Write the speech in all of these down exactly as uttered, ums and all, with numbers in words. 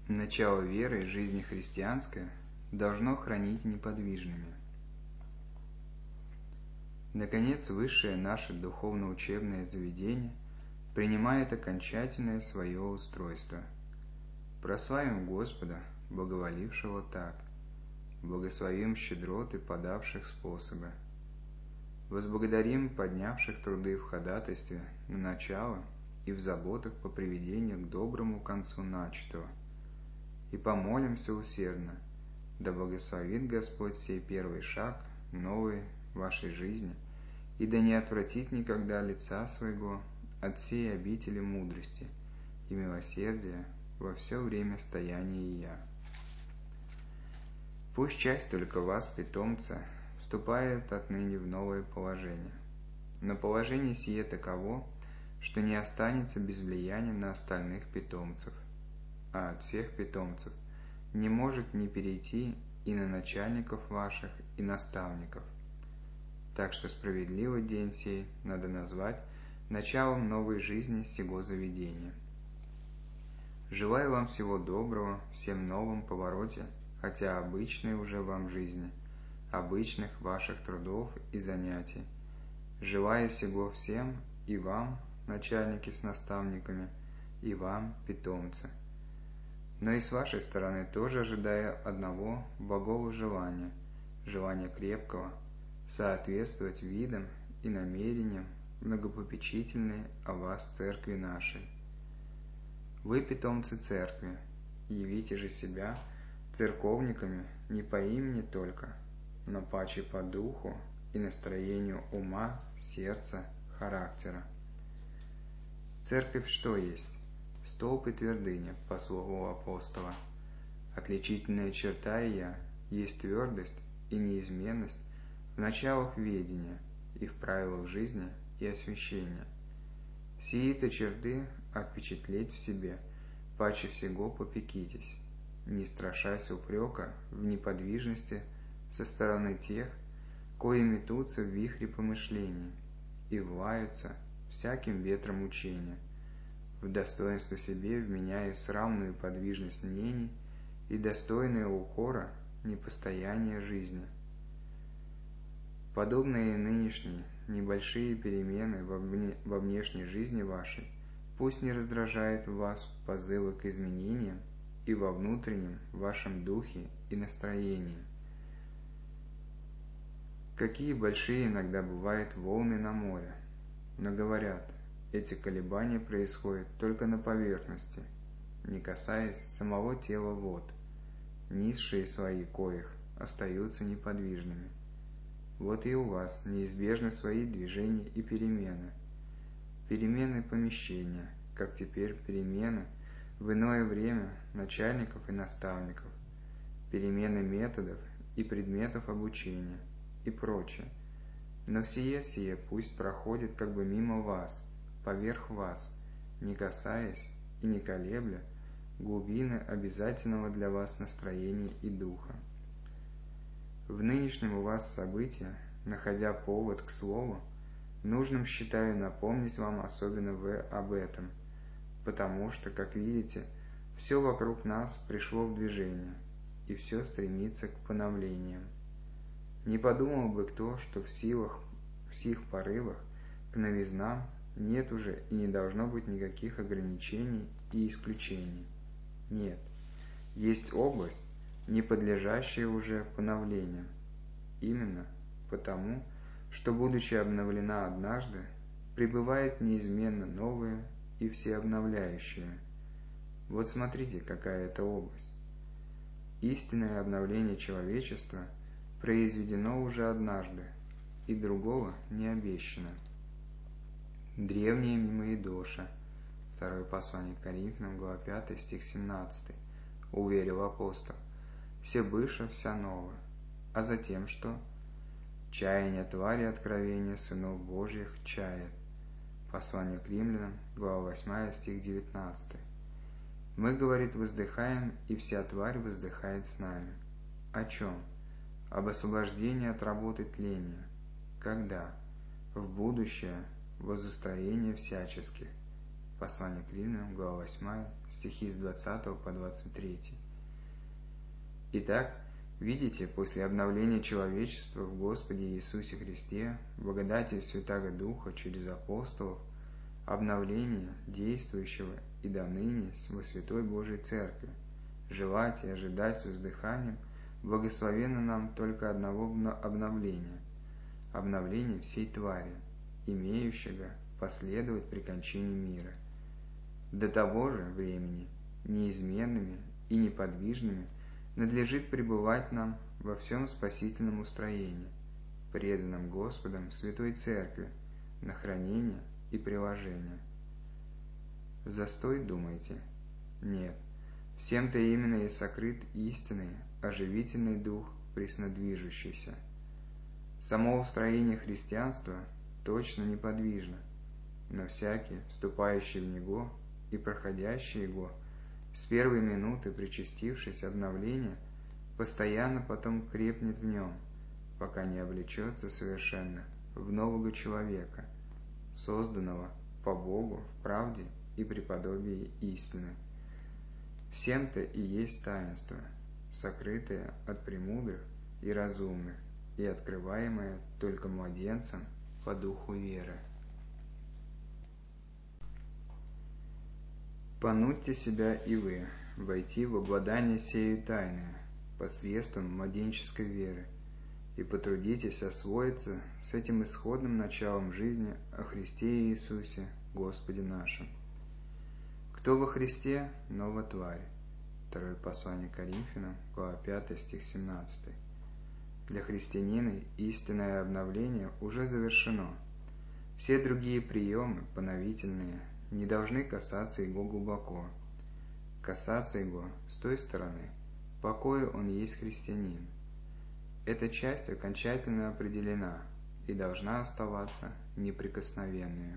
Начало веры и жизни христианской должно хранить неподвижными. Наконец, высшее наше духовно-учебное заведение принимает окончательное свое устройство. Прославим Господа, благоволившего так, благословим щедроты подавших способы. Возблагодарим поднявших труды в ходатайстве на начало и в заботах по приведению к доброму концу начатого. И помолимся усердно, да благословит Господь сей первый шаг новой вашей жизни, и да не отвратит никогда лица своего от сей обители мудрости и милосердия во все время стояния я. Пусть часть только вас, питомца, вступает отныне в новое положение. Но положение сие таково, что не останется без влияния на остальных питомцев, а от всех питомцев не может не перейти и на начальников ваших и наставников. Так что справедливый день сей надо назвать началом новой жизни сего заведения. Желаю вам всего доброго, всем новым повороте, хотя обычной уже вам жизни, обычных ваших трудов и занятий. Желаю сего всем и вам, начальники с наставниками, и вам, питомцы. Но и с вашей стороны тоже ожидаю одного благого желания, желания крепкого, соответствовать видам и намерениям многопопечительной о вас церкви нашей. Вы, питомцы церкви, явите же себя церковниками не по имени только, но паче по духу и настроению ума, сердца, характера. Церковь что есть? Столб и твердыня, по слову апостола. Отличительная черта ее есть твердость и неизменность в началах ведения и в правилах жизни и освящения. Сии-то черты отпечатлеть в себе, паче всего попекитесь, не страшась упрека в неподвижности со стороны тех, кои метутся в вихре помышлений и влаются всяким ветром учения, в достоинство себе вменяя срамную подвижность мнений и достойное укора непостояние жизни. Подобные нынешние небольшие перемены во, вне, во внешней жизни вашей пусть не раздражают в вас позывы к изменениям и во внутреннем вашем духе и настроении. Какие большие иногда бывают волны на море, но говорят, эти колебания происходят только на поверхности, не касаясь самого тела вод, низшие слои коих остаются неподвижными. Вот и у вас неизбежны свои движения и перемены. Перемены помещения, как теперь перемены в иное время начальников и наставников, перемены методов и предметов обучения и прочее. Но всее сие пусть проходит как бы мимо вас, поверх вас, не касаясь и не колебля глубины обязательного для вас настроения и духа. В нынешнем у вас событии, находя повод к слову, нужным считаю напомнить вам особенно вы об этом, потому что, как видите, все вокруг нас пришло в движение, и все стремится к поновлениям. Не подумал бы кто, что в силах, в сих порывах к новизнам нет уже и не должно быть никаких ограничений и исключений. Нет, есть область, не подлежащая уже поновлению, именно потому, что, будучи обновлена однажды, пребывает неизменно новое и всеобновляющее. Вот смотрите, какая это область. Истинное обновление человечества произведено уже однажды, и другого не обещано. Древняя Мимоидоша, второе послание к Коринфянам, глава пятая, стих семнадцатый, уверил апостол, все быша, вся новая, а затем что? Чаяние твари откровения сынов Божьих чает. Послание к Римлянам, глава восьмая, стих девятнадцатый. Мы, говорит, воздыхаем, и вся тварь воздыхает с нами. О чем? Об освобождении от работы тления. Когда? В будущее возустроение всяческих. Послание к Римлянам, глава восьмая, стихи с двадцатого по двадцать третий. Итак, видите, после обновления человечества в Господе Иисусе Христе, благодати Святаго Духа через апостолов, обновление действующего и до ныне во Святой Божией Церкви, желать и ожидать с воздыханием, благословенно нам только одного обновления, обновления всей твари, имеющего последовать при кончине мира. До того же времени, неизменными и неподвижными, надлежит пребывать нам во всем спасительном устроении, преданном Господом в Святой Церкви, на хранение и приложение. Застой, думаете? Нет. Всем-то именно и сокрыт истинный, оживительный дух преснодвижущийся. Само устроение христианства точно неподвижно, но всякий, вступающий в него и проходящий его, с первой минуты причастившись обновления, постоянно потом крепнет в нем, пока не облечется совершенно в нового человека, созданного по Богу в правде и преподобии истины. Всем-то и есть таинство, сокрытое от премудрых и разумных и открываемое только младенцам по духу веры. Понудьте себя и вы войти в обладание сею тайное посредством младенческой веры, и потрудитесь освоиться с этим исходным началом жизни о Христе Иисусе, Господе нашим. Кто во Христе, нова тварь. Второе послание Коринфянам, глава пятая, стих семнадцатый. Для христианина истинное обновление уже завершено. Все другие приемы, поновительные, не должны касаться его глубоко. Касаться его с той стороны, покоя он есть христианин. Эта часть окончательно определена и должна оставаться неприкосновенной.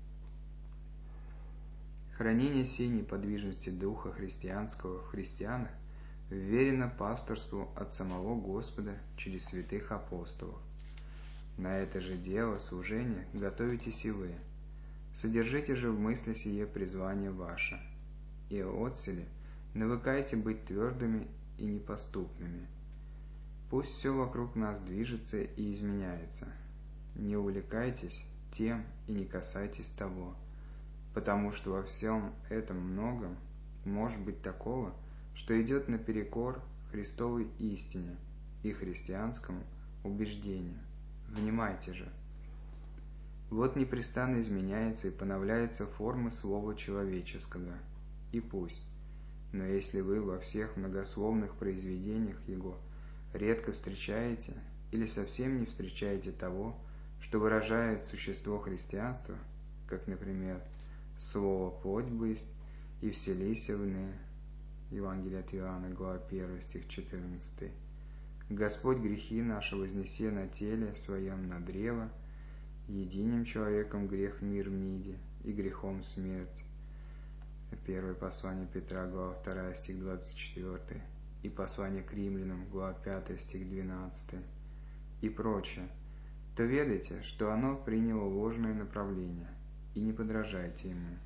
Хранение сей неподвижности духа христианского в христианах вверено пасторству от самого Господа через святых апостолов. На это же дело служения готовитесь и вы. Содержите же в мысли сие призвание ваше, и отселе навыкайте быть твердыми и непоступными. Пусть все вокруг нас движется и изменяется. Не увлекайтесь тем и не касайтесь того, потому что во всем этом многом может быть такого, что идет наперекор Христовой истине и христианскому убеждению. Внимайте же. Вот непрестанно изменяется и поновляется форма слова человеческого, и пусть. Но если вы во всех многословных произведениях его редко встречаете или совсем не встречаете того, что выражает существо христианства, как, например, слово «плоть бысть» и «вселися вны», Евангелие от Иоанна, глава первая, стих четырнадцатый, «Господь грехи наши вознесе на теле своем на древо, единым человеком грех мир мниде и грехом смерть». Первое послание Петра, глава вторая, стих двадцать четвёртый, и послание к Римлянам, глава пятая, стих двенадцатый, и прочее, то ведайте, что оно приняло ложное направление, и не подражайте ему.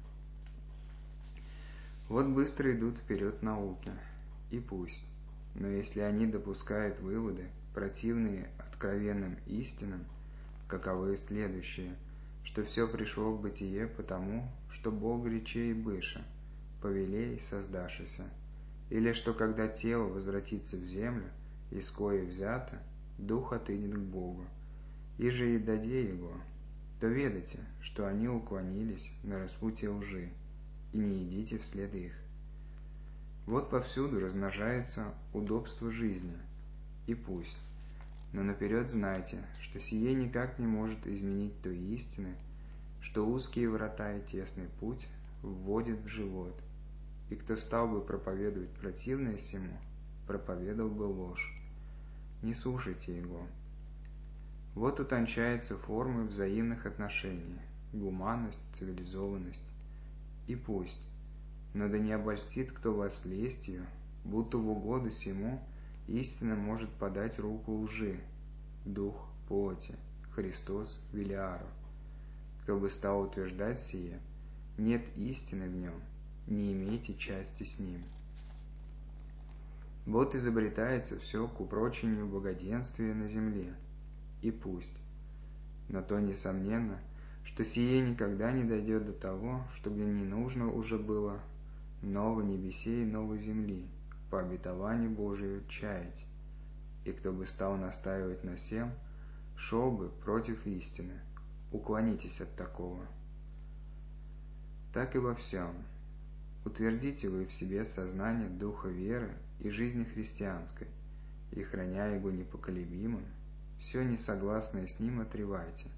Вот быстро идут вперед науки, и пусть, но если они допускают выводы, противные откровенным истинам, каковы следующие, что все пришло в бытие потому, что Бог речей быше, повелей создашися, или что когда тело возвратится в землю, из кое взято, дух отыдет к Богу, и же и даде его, то ведайте, что они уклонились на распутье лжи, и не идите вслед их. Вот повсюду размножается удобство жизни, и пусть, но наперед знайте, что сие никак не может изменить той истины, что узкие врата и тесный путь вводят в живот, и кто стал бы проповедовать противное сему, проповедовал бы ложь. Не слушайте его. Вот утончаются формы взаимных отношений, гуманность, цивилизованность. И пусть, но да не обольстит кто вас лестью, будто в угоду сему истина может подать руку лжи, дух плоти, Христос Велиару. Кто бы стал утверждать сие, нет истины в нем, не имейте части с ним. Вот изобретается все к упрочению благоденствия на земле, и пусть. Но то несомненно, что сие никогда не дойдет до того, чтобы не нужно уже было новой небесей и новой земли, по обетованию Божию чаять. И кто бы стал настаивать на сем, шел бы против истины. Уклонитесь от такого. Так и во всем. Утвердите вы в себе сознание духа веры и жизни христианской, и, храня его непоколебимым, все несогласное с ним отревайте.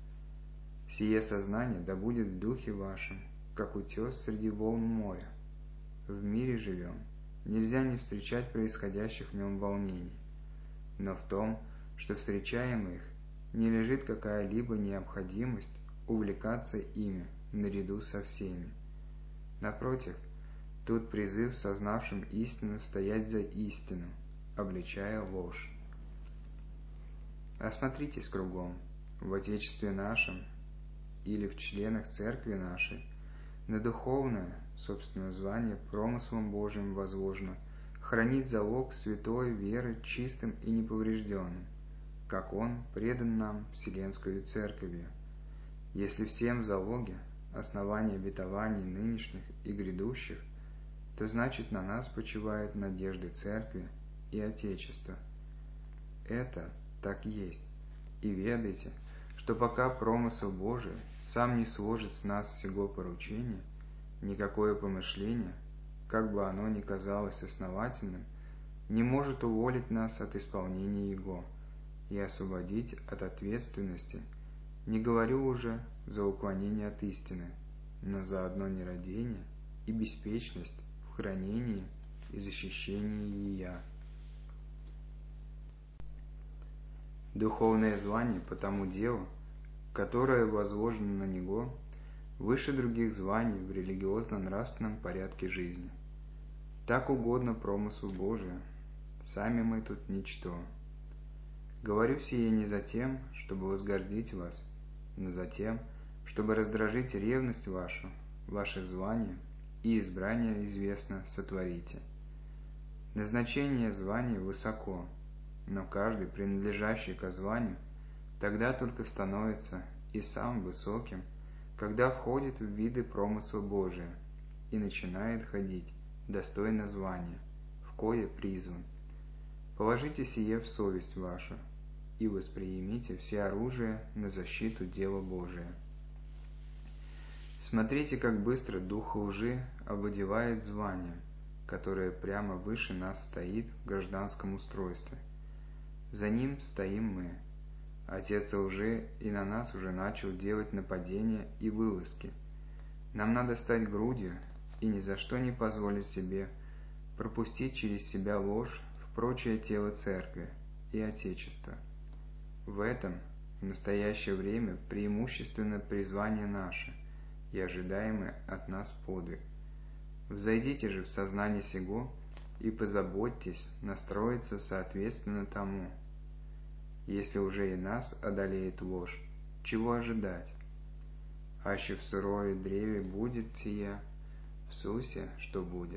Сие сознание да будет в духе вашем, как утес среди волн моря. В мире живем, нельзя не встречать происходящих в нем волнений, но в том, что встречаем их, не лежит какая-либо необходимость увлекаться ими наряду со всеми. Напротив, тут призыв сознавшим истину стоять за истину, обличая ложь. Осмотритесь кругом, в Отечестве нашем или в членах Церкви нашей, на духовное, собственное звание промыслом Божиим возложено хранить залог святой веры чистым и неповрежденным, как Он предан нам Вселенскою Церковью. Если всем в залоге основание обетований нынешних и грядущих, то значит на нас почивают надежды Церкви и Отечества. Это так есть, и ведайте, что пока промысел Божий сам не сложит с нас сего поручения, никакое помышление, как бы оно ни казалось основательным, не может уволить нас от исполнения его и освободить от ответственности, не говорю уже за уклонение от истины, но за одно нерадение и беспечность в хранении и защищении ея. Духовное звание по тому делу, которое возложено на него, выше других званий в религиозно-нравственном порядке жизни. Так угодно промыслу Божию, сами мы тут ничто. Говорю сие не за тем, чтобы возгордить вас, но за тем, чтобы раздражить ревность вашу, ваше звание и избрание известно сотворите. Назначение звания высоко, но каждый, принадлежащий ко званию, тогда только становится и сам высоким, когда входит в виды промысла Божия и начинает ходить достойно звания, в кое призван. Положите сие в совесть вашу и восприимите все оружие на защиту дела Божия. Смотрите, как быстро дух лжи овладевает званием, которое прямо выше нас стоит в гражданском устройстве. За ним стоим мы. Отец лжи и на нас уже начал делать нападения и вылазки. Нам надо стать грудью и ни за что не позволить себе пропустить через себя ложь в прочее тело Церкви и Отечества. В этом в настоящее время преимущественно призвание наше и ожидаемый от нас подвиг. Взойдите же в сознание сего и позаботьтесь настроиться соответственно тому. Если уже и нас одолеет ложь, чего ожидать? Аще в сырое древе будет сия, в сусе что будет?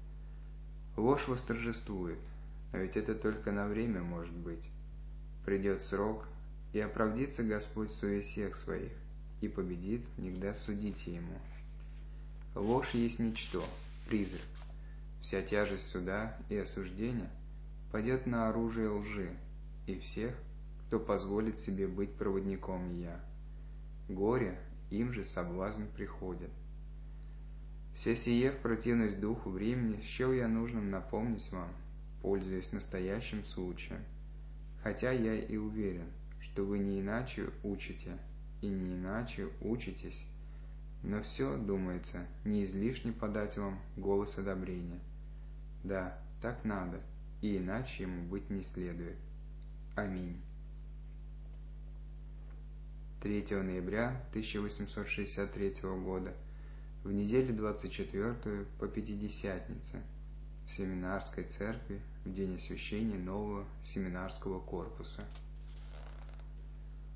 Ложь восторжествует, а ведь это только на время может быть. Придет срок, и оправдится Господь в совестях своих, и победит, негда судите Ему. Ложь есть ничто, призрак. Вся тяжесть суда и осуждения падет на оружие лжи и всех, кто позволит себе быть проводником ея. Горе, им же соблазн приходит. Все сие в противность духу времени счел я нужным напомнить вам, пользуясь настоящим случаем, хотя я и уверен, что вы не иначе учите и не иначе учитесь, но все, думается, не излишне подать вам голос одобрения. Да, так надо, и иначе ему быть не следует. Аминь. третьего ноября тысяча восемьсот шестьдесят третьего года, в неделю двадцать четвёртую по Пятидесятнице, в Семинарской церкви в день освящения нового семинарского корпуса.